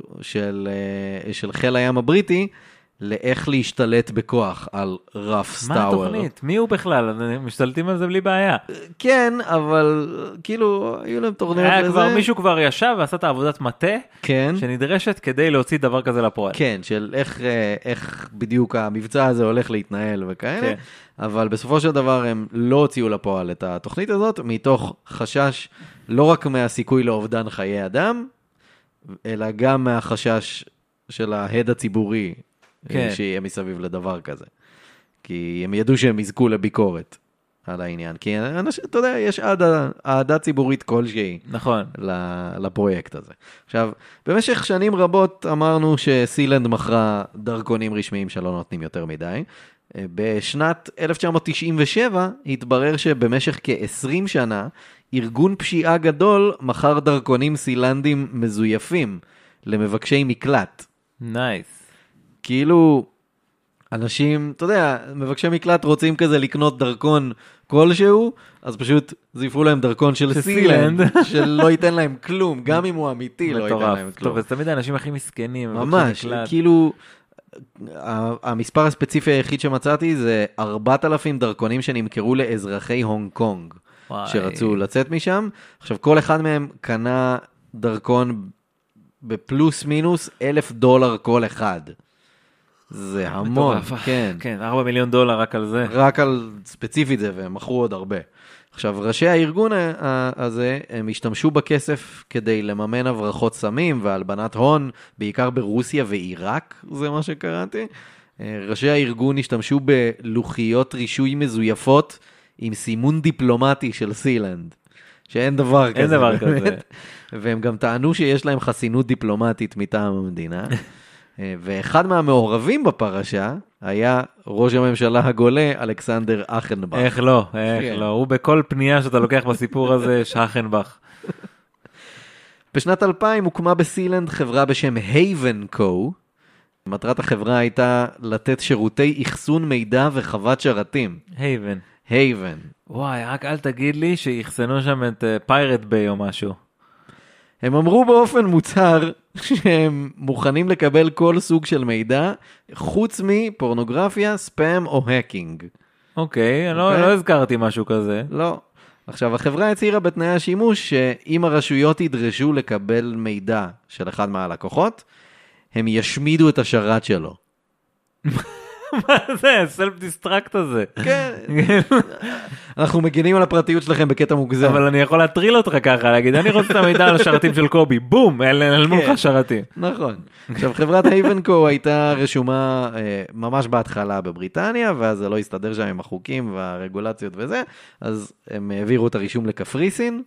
של חיל הים הבריטי, לאיך להשתלט בכוח על רף טאוור. מה התוכנית? מי הוא בכלל? משתלטים על זה בלי בעיה. כן, אבל כאילו, היו להם תוכניות לזה. מישהו כבר ישב ועשה את העבודת מטה, כן. שנדרשת כדי להוציא דבר כזה לפועל. כן, של איך בדיוק המבצע הזה הולך להתנהל וכאלה. כן. אבל בסופו של דבר הם לא הוציאו לפועל את התוכנית הזאת, מתוך חשש לא רק מהסיכוי לאובדן חיי אדם, אלא גם מהחשש של ההד הציבורי, כן. שיהיה מסביב לדבר כזה. כי הם ידעו שהם יזכו לביקורת על העניין. כי אתה יודע, יש אהדה ציבורית כלשהי. נכון. לפרויקט הזה. עכשיו, במשך שנים רבות אמרנו שסילנד מכרה דרכונים רשמיים שלא נותנים יותר מדי. בשנת 1997 התברר שבמשך כ-20 שנה, ארגון פשיעה גדול מכר דרכונים סילנדים מזויפים למבקשי מקלט. נייס. כאילו, אנשים, אתה יודע, מבקשי מקלט רוצים כזה לקנות דרכון כלשהו, אז פשוט זיפרו להם דרכון של סילנד, שלא ייתן להם כלום, גם אם הוא אמיתי לא ייתן להם כלום. טוב, אז תמיד האנשים הכי מסכנים. ממש, כאילו, המספר הספציפי היחיד שמצאתי זה 4,000 דרכונים שנמכרו לאזרחי הונג קונג, שרצו לצאת משם. עכשיו, כל אחד מהם קנה דרכון בפלוס מינוס $1,000 כל אחד. זה המון, כן. כן, $4 מיליון רק על זה. רק על ספציפית זה, והם מכרו עוד הרבה. עכשיו, ראשי הארגון הזה, הם השתמשו בכסף כדי לממן הברחות סמים והלבנת הון, בעיקר ברוסיה ועיראק, זה מה שקראתי. ראשי הארגון השתמשו בלוחיות רישוי מזויפות עם סימון דיפלומטי של סילנד, שאין דבר כזה. אין דבר כזה. והם גם טענו שיש להם חסינות דיפלומטית מטעם המדינה. ואחד מהמעורבים בפרשה היה ראש הממשלה הגולה, אלכסנדר אכנבך. איך לא, איך לא. הוא בכל פנייה שאתה לוקח בסיפור הזה, שאכנבך. בשנת 2000 הוקמה בסילנד חברה בשם Haven Co. מטרת החברה הייתה לתת שירותי אחסון מידע וחוות שרתים. Haven. Haven. וואי, רק אל תגיד לי שיחסנו שם את פיירט ביי או משהו. הם אמרו באופן מוצהר שהם מוכנים לקבל כל סוג של מידע, חוץ מפורנוגרפיה, ספאם או האקינג. אוקיי, לא הזכרתי משהו כזה. לא. עכשיו, החברה הצהירה בתנאי השימוש שאם הרשויות ידרשו לקבל מידע של אחד מהלקוחות, הם ישמידו את השרת שלו. מה זה? סלף דיסטרקט הזה. כן. אנחנו מגינים על הפרטיות שלכם בקטע מוגזם. אבל אני יכול להטריל אותך ככה, להגיד, אני רוצה את המידע על השרתים של קובי, בום, אל מולך שרתים. נכון. עכשיו, חברת הייבנקו הייתה רשומה ממש בהתחלה בבריטניה, ואז זה לא הסתדר שם עם החוקים והרגולציות וזה, אז הם העבירו את הרישום לקפריסין,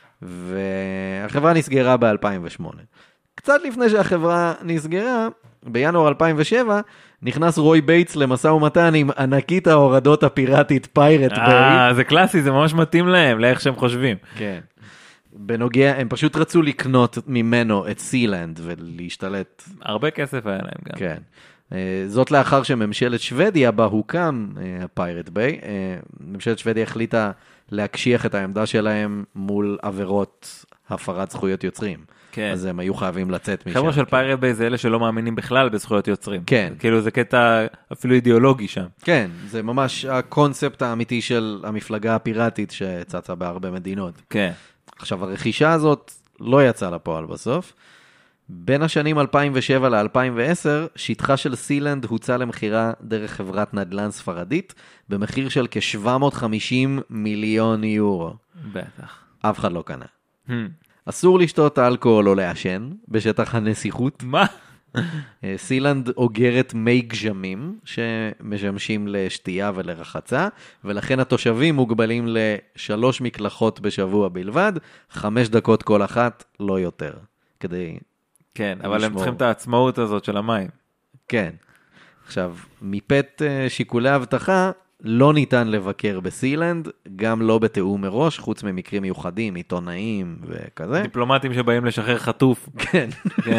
והחברה נסגרה ב-2008. קצת לפני שהחברה נסגרה, בינואר 2007, נכנס רוי בייטס למשא ומתן עם ענקית ההורדות הפיראטית פיירט ביי. זה קלאסי, זה ממש מתאים להם, לאיך שהם חושבים. כן. בנוגע, הם פשוט רצו לקנות ממנו את סילנד ולהשתלט. הרבה כסף היה להם גם. כן. זאת לאחר שממשלת שוודיה בה הוקם הפיירט ביי, ממשלת שוודיה החליטה להקשיח את העמדה שלהם מול עבירות הפרת זכויות יוצרים. כן. אז הם היו חייבים לצאת משם. חבר'ה של פיירט ביי זה אלה שלא מאמינים בכלל בזכויות יוצרים. כן. כאילו זה קטע אפילו אידיאולוגי שם. כן, זה ממש הקונספט האמיתי של המפלגה הפיראטית שצצה בהרבה מדינות. כן. עכשיו, הרכישה הזאת לא יצאה לפועל בסוף. בין השנים 2007 ל-2010, שטחה של סילנד הוצא למחירה דרך חברת נדל"ן ספרדית, במחיר של כ-750 מיליון יורו. בטח. אף אחד לא קנה. אסור לשתות אלכוהול או לעשן בשטח הנסיכות. מה? סילנד אוגרת מי גשמים שמשמשים לשתייה ולרחצה, ולכן התושבים מוגבלים ל3 מקלחות בשבוע בלבד, 5 דקות כל אחת, לא יותר. כדי... כן, אבל הם צריכים את העצמאות הזאת של המים. כן. עכשיו, מפת שיקולי הבטחה, לא ניתן לבקר בסילנד, גם לא בתיאום מראש, חוץ ממקרים מיוחדים, עיתונאים וכזה. דיפלומטים שבאים לשחרר חטוף. כן. כן.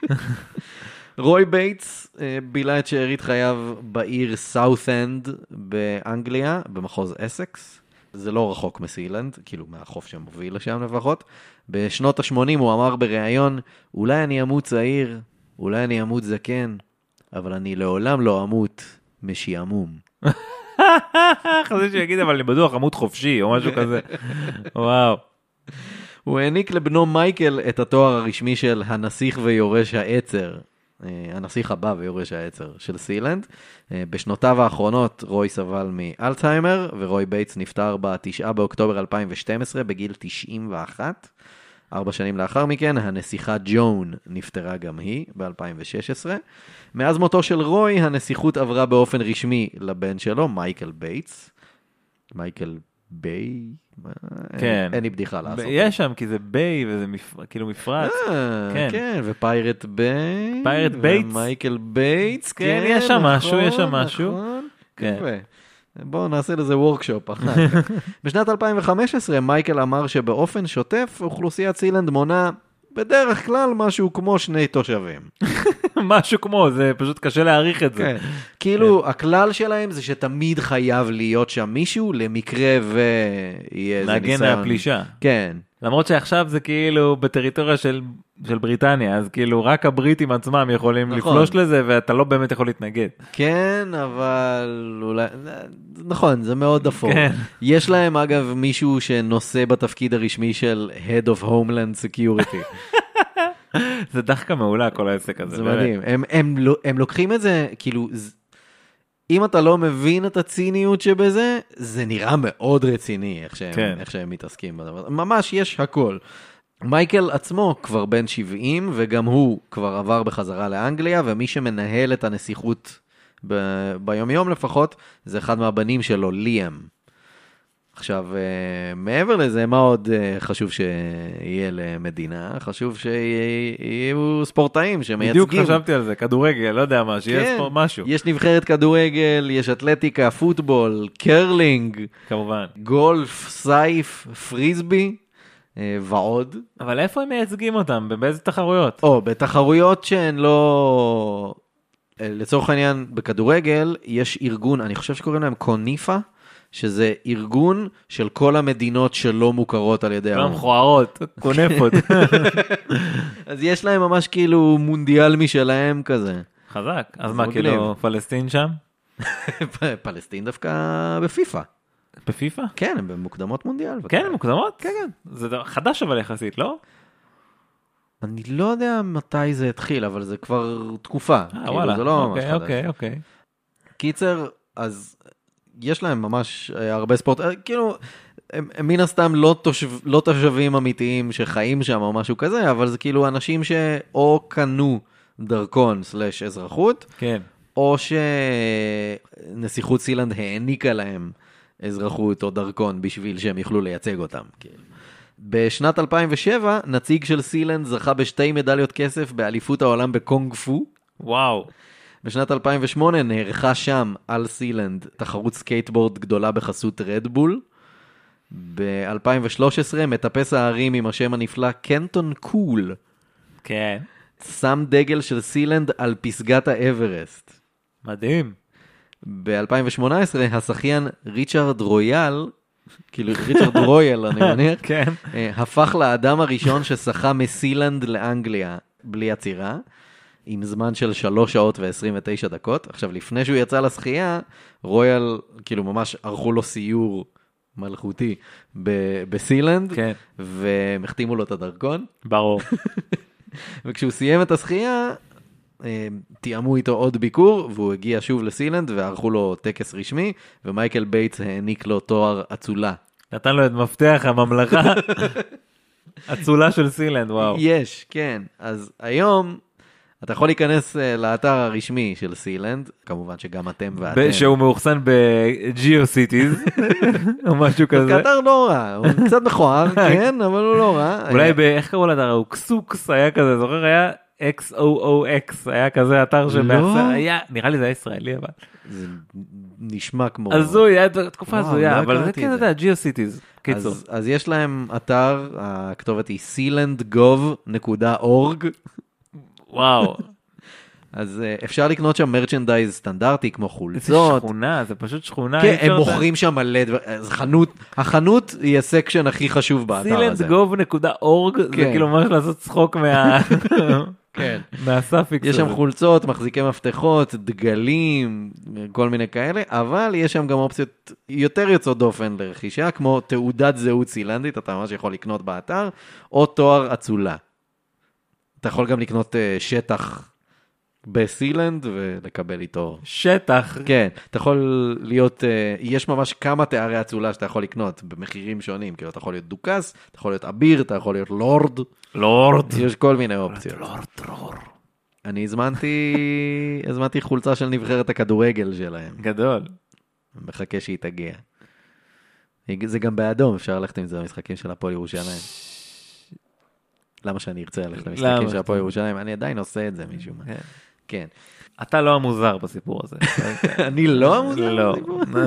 רוי בייטס בילה את שארית חייו בעיר סאות'אנד באנגליה, במחוז אסקס. זה לא רחוק מסילנד, כאילו מהחוף שמוביל לשם לפחות. בשנות ה-80 הוא אמר בריאיון, אולי אני אמות צעיר, אולי אני אמות זקן, אבל אני לעולם לא אמות משעמום. חשבתי שיגיד, אבל אני בטוח אמות חופשי או משהו כזה. וואו. הוא העניק לבנו מייקל את התואר הרשמי של הנסיך ויורש העצר, הנסיך הבא ויורש העצר של סילנד. בשנותיו האחרונות רוי סבל מאלצהיימר, ורוי בייטס נפטר ב-9 באוקטובר 2012 בגיל 91. 4 שנים לאחר מכן, הנסיכה ג'ון נפטרה גם היא ב-2016. מאז מותו של רוי, הנסיכות עברה באופן רשמי לבן שלו, מייקל בייטס. מייקל ביי? כן. אין לי בדיחה לעשות. יש שם, כי זה ביי, וזה כאילו מפרץ. כן, ופיירט ביי. פיירט בייטס. ומייקל בייטס. כן, יש שם משהו, יש שם משהו. כן. בואו נעשה לזה וורקשופ. בשנת 2015 מייקל אמר שבאופן שוטף אוכלוסיית סילנד מונה בדרך כלל משהו כמו 2 תושבים. משהו כמו, זה פשוט קשה להעריך את זה. כן. כאילו הכלל שלהם זה שתמיד חייב להיות שם מישהו למקרה ויהיה איזה ניסיון. להגן מהפלישה. כן. למרות שעכשיו זה כאילו בטריטוריה של בריטניה, אז כאילו רק הבריטים עצמם יכולים לפלוש לזה, ואתה לא באמת יכול להתנגד. כן, אבל אולי... נכון, זה מאוד אפור. יש להם אגב מישהו שנושא בתפקיד הרשמי של Head of Homeland Security. זה דווקא מעולה כל העסק הזה. זה מדהים. הם לוקחים את זה, כאילו... אם אתה לא מבין את הציניות שבזה, זה נראה מאוד רציני, איך שהם מתעסקים בדבר. ממש יש הכל. מייקל עצמו כבר בן 70, וגם הוא כבר עבר בחזרה לאנגליה, ומי שמנהל את הנסיכות ביום לפחות, זה אחד מהבנים שלו, ליאם. עכשיו, מעבר לזה, מה עוד חשוב שיהיה למדינה? חשוב שיהיו ספורטאים שמייצגים. בדיוק חשבתי על זה, כדורגל, לא יודע מה, שיהיה ספורט משהו. יש נבחרת כדורגל, יש אתלטיקה, פוטבול, קרלינג, כמובן. גולף, סייף, פריסבי, ועוד. אבל איפה הם מייצגים אותם? באיזה תחרויות? בתחרויות שהן לא... לצורך העניין, בכדורגל יש ארגון, אני חושב שקוראים להם קוניפה, שזה ארגון של כל המדינות שלא מוכרות על ידי האו"ם. מכוערות, קונפות. אז יש להם ממש כאילו מונדיאל משלהם כזה. חזק. אז מה, כאילו פלסטין שם? פלסטין דווקא בפיפה. בפיפה? כן, הם במוקדמות מונדיאל. כן, הם מוקדמות? כן, כן. זה חדש אבל יחסית, לא? אני לא יודע מתי זה התחיל, אבל זה כבר תקופה. וואלה. זה לא ממש חדש. אוקיי. קיצר, אז יש להם ממש הרבה ספורט, כאילו, הם מן הסתם לא תושבים אמיתיים שחיים שם או משהו כזה, אבל זה כאילו אנשים שאו קנו דרכון / אזרחות, כן. או שנסיכות סילנד העניקה להם אזרחות או דרכון בשביל שהם יוכלו לייצג אותם. בשנת 2007, נציג של סילנד זכה ב2 מדליות כסף באליפות העולם בקונג פו. וואו. בשנת 2008 נערכה שם על סילנד תחרות סקייטבורד גדולה בחסות רדבול. ב-2013 מטפס הערים עם השם הנפלא קנטון קול. כן. שם דגל של סילנד על פסגת האברסט. מדהים. ב-2018 השחיין ריצ'רד רויאל, כאילו ריצ'רד רויאל אני מניח, כן. הפך לאדם הראשון ששחה מסילנד לאנגליה בלי עצירה. עם זמן של 3 שעות ו29 דקות. עכשיו, לפני שהוא יצא לשחייה, רויאל, כאילו ממש ערכו לו סיור מלכותי בסילנד, כן. ומחתימו לו את הדרכון. ברור. וכשהוא סיים את השחייה, תיאמו איתו עוד ביקור, והוא הגיע שוב לסילנד, וערכו לו טקס רשמי, ומייקל בייטס העניק לו תואר אצולה. נתן לו את מפתח הממלכה, אצולה של סילנד, וואו. יש, כן. אז היום, אתה יכול להיכנס לאתר הרשמי של סילנד, כמובן שגם אתם ואתם. שהוא מאוחסן בג'יו-סיטיז, או משהו כזה. אתר לא רע, הוא קצת מכוער, כן, אבל הוא לא רע. אולי איך קראו לאתר? הוא קסוקס היה כזה, זוכר היה XOOX, היה כזה אתר שמאחסן, נראה לי זה היה ישראלי, אבל. זה נשמע כמו... הזוי, היה תקופה הזויה, אבל זה כן, אתה יודע, ג'יו-סיטיז, קיצור. אז יש להם אתר, הכתובת היא sealandgov.org, וואו. אז אפשר לקנות שם מרצ'נדייז סטנדרטי, כמו חולצות. זה שכונה, זה פשוט שכונה. כן, הם מוכרים שם מלא דבר. החנות היא הסקשן הכי חשוב באתר הזה. sealandgov.org, זה כאילו ממש לעשות צחוק מהסאפיקס. יש שם חולצות, מחזיקי מפתחות, דגלים, כל מיני כאלה, אבל יש שם גם אופציות יותר יוצאות דופן לרכישה, כמו תעודת זהות סילנדית, אתה ממש יכול לקנות באתר, או תואר אצולה. אתה יכול גם לקנות שטח בסילנד ולקבל איתו. שטח? כן, אתה יכול להיות, יש ממש כמה תארי אצולה שאתה יכול לקנות במחירים שונים, כאילו אתה יכול להיות דוקס, אתה יכול להיות אביר, אתה יכול להיות לורד. לורד. יש כל מיני אופציות. לורד. אני הזמנתי חולצה של נבחרת הכדורגל שלהם. גדול. מחכה שהיא תגיע. זה גם באדום, אפשר ללכת עם זה למשחקים של הפועל ירושלים. למה שאני ארצה ללכת למשחקים של הפועל ירושלים? אני עדיין עושה את זה מישהו. כן. אתה לא המוזר בסיפור הזה. אני לא המוזר בסיפור הזה?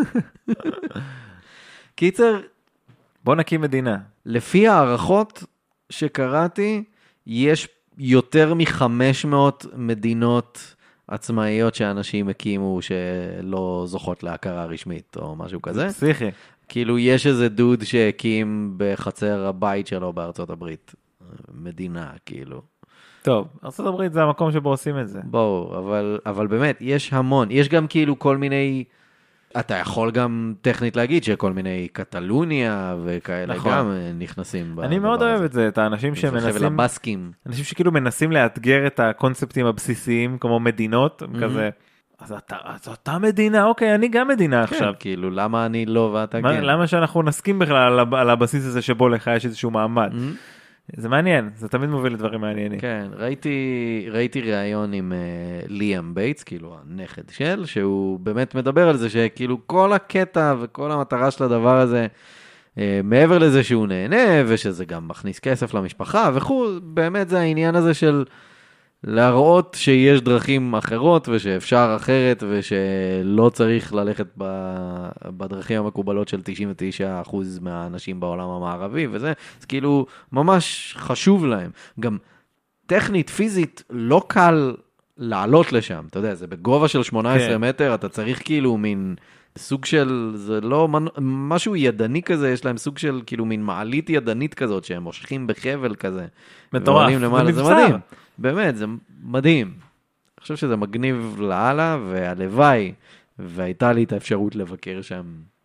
קיצר, בוא נקים מדינה. לפי הערכות שקראתי, יש יותר מ-500 מדינות עצמאיות שאנשים הקימו שלא זוכות להכרה רשמית או משהו כזה. פסיכי. כאילו יש איזה דוד שהקים בחצר הבית שלו בארצות הברית. מדינה, כאילו. טוב, ארצות הברית זה המקום שבו עושים את זה. ברור, אבל באמת, יש המון. יש גם כאילו כל מיני, אתה יכול גם טכנית להגיד שכל מיני קטלוניה וכאלה נכון. גם נכנסים. אני מאוד אוהב את זה, את האנשים שמנסים, הבסקים. אנשים שכאילו מנסים לאתגר את הקונספטים הבסיסיים, כמו מדינות, כזה, אז אתה מדינה, אוקיי, אני גם מדינה כן, עכשיו. כאילו, למה אני לא ואתה כן? למה שאנחנו נסכים בכלל על הבסיס הזה שבו לך יש איזשהו מעמד? זה מעניין, זה תמיד מוביל לדברים מעניינים. כן, ראיתי ראיון עם ליאם בייטס, כאילו הנכד שהוא באמת מדבר על זה, שכאילו כל הקטע וכל המטרה של הדבר הזה, מעבר לזה שהוא נהנה, ושזה גם מכניס כסף למשפחה וכו', באמת זה העניין הזה של להראות שיש דרכים אחרות, ושאפשר אחרת, ושלא צריך ללכת בדרכים המקובלות של 99% מהאנשים בעולם המערבי, וזה, אז כאילו, ממש חשוב להם. גם טכנית, פיזית, לא קל לעלות לשם, אתה יודע, זה בגובה של 18 מטר, אתה צריך כאילו מין סוג של, זה לא משהו ידני כזה, יש להם סוג של כאילו מין מעלית ידנית כזאת, שהם מושכים בחבל כזה. מטורף, זה מדהים. באמת, זה מדהים. אני חושב שזה מגניב לעלה, והלוואי, והייתה לי את האפשרות לבקר שם.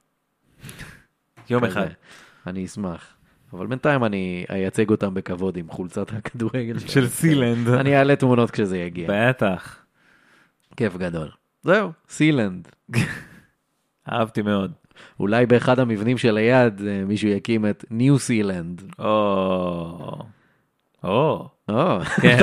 יום אחד. אני אשמח. אבל בינתיים אני אייצג אותם בכבוד עם חולצת הכדורגל של סילנד. אני אעלה תמונות כשזה יגיע. בטח. כיף גדול. זהו, סילנד. אהבתי מאוד. אולי באחד המבנים של היד מישהו יקים את ניו סילנד. כן.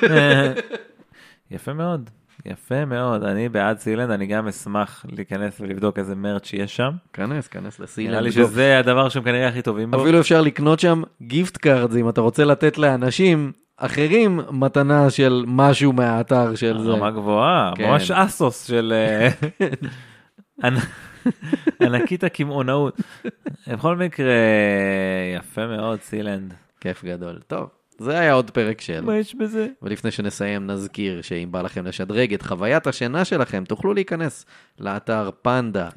יפה מאוד. יפה מאוד, אני בעד סילנד, אני גם אשמח להיכנס ולבדוק איזה מרץ שיש שם. כנס לסילנד. נראה לי שזה הדבר שהם כנראה הכי טובים בו. אפילו אפשר לקנות שם גיפט קארדס, אם אתה רוצה לתת לאנשים אחרים מתנה של משהו מהאתר של זה. רמה גבוהה, ממש אסוס של ענקית הקמעונאות. בכל מקרה, יפה מאוד סילנד. כיף גדול. טוב. זה היה עוד פרק של. מה יש בזה? ולפני שנסיים נזכיר שאם בא לכם לשדרג את חוויית השינה שלכם, תוכלו להיכנס לאתר פנדה,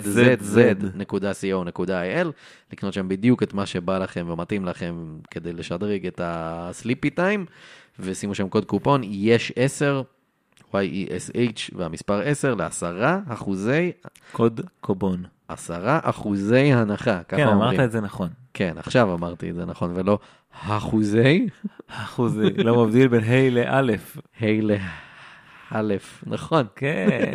zzz.co.il, לקנות שם בדיוק את מה שבא לכם ומתאים לכם כדי לשדרג את הסליפי טיים, ושימו שם קוד קופון, יש 10, YESH והמספר 10 ל10%. קוד קובון. 10% הנחה, ככה כן, אומרים. אמרת את זה נכון. כן, עכשיו אמרתי את זה נכון, ולא אחוזי. אחוזי, לא מבדיל בין ה' לאלף. נכון. כן.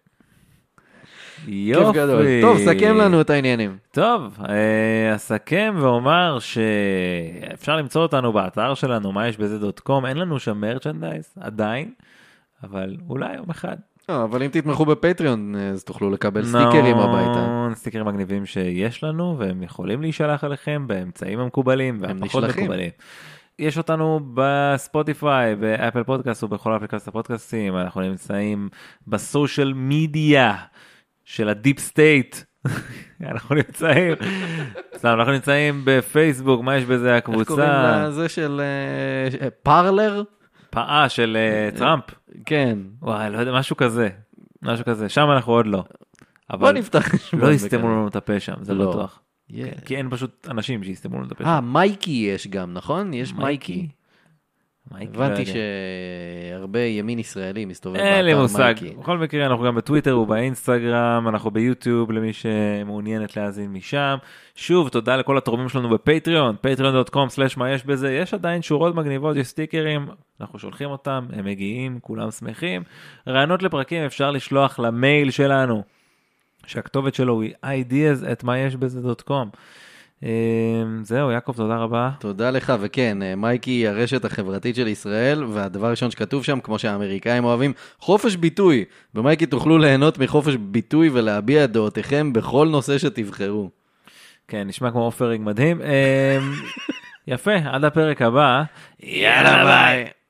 יופי. טוב, סכם לנו את העניינים. טוב, אסכם ואומר שאפשר למצוא אותנו באתר שלנו, מה יש בזה.com, אין לנו שם מרצ'נדייז עדיין, אבל אולי יום אחד. אבל אם תתמכו בפטריון, אז תוכלו לקבל סטיקרים הביתה. סטיקרים מגניבים שיש לנו, והם יכולים להישלח עליכם באמצעים המקובלים והפחות מקובלים. יש אותנו בספוטיפיי, באפל פודקאסט ובכל אפליקציות הפודקאסטים, אנחנו נמצאים בסושיאל מדיה של הדיפ סטייט, אנחנו נמצאים בפייסבוק, מה יש בזה הקבוצה? איך קוראים לזה של פארלר? פאה של טראמפ. כן. וואי, לא יודע, משהו כזה, שם אנחנו עוד לא. בוא נפתח. לא יסתמו לנו את הפה שם, זה בטוח. כי אין פשוט אנשים שיסתמו לנו את הפה שם. מייקי יש גם, נכון? יש מייקי. הבנתי שהרבה ימין ישראלי מסתובב באתר מייקי. אין לי מושג. בכל מקרה, אנחנו גם בטוויטר ובאינסטגרם, אנחנו ביוטיוב למי שמעוניינת להאזין משם. שוב, תודה לכל התורמים שלנו בפטריון, patreon.com/מה יש בזה. יש עדיין שורות מגניבות, יש סטיקרים, אנחנו שולחים אותם, הם מגיעים, כולם שמחים. רעיונות לפרקים אפשר לשלוח למייל שלנו, שהכתובת שלו היא ideas@mayesbeze.com. זהו, יעקב, תודה רבה. תודה לך, וכן, מייקי היא הרשת החברתית של ישראל, והדבר הראשון שכתוב שם, כמו שהאמריקאים אוהבים, חופש ביטוי. במייקי תוכלו ליהנות מחופש ביטוי ולהביע את דעותיכם בכל נושא שתבחרו. כן, נשמע כמו אופרינג מדהים. יפה, עד הפרק הבא. יאללה ביי.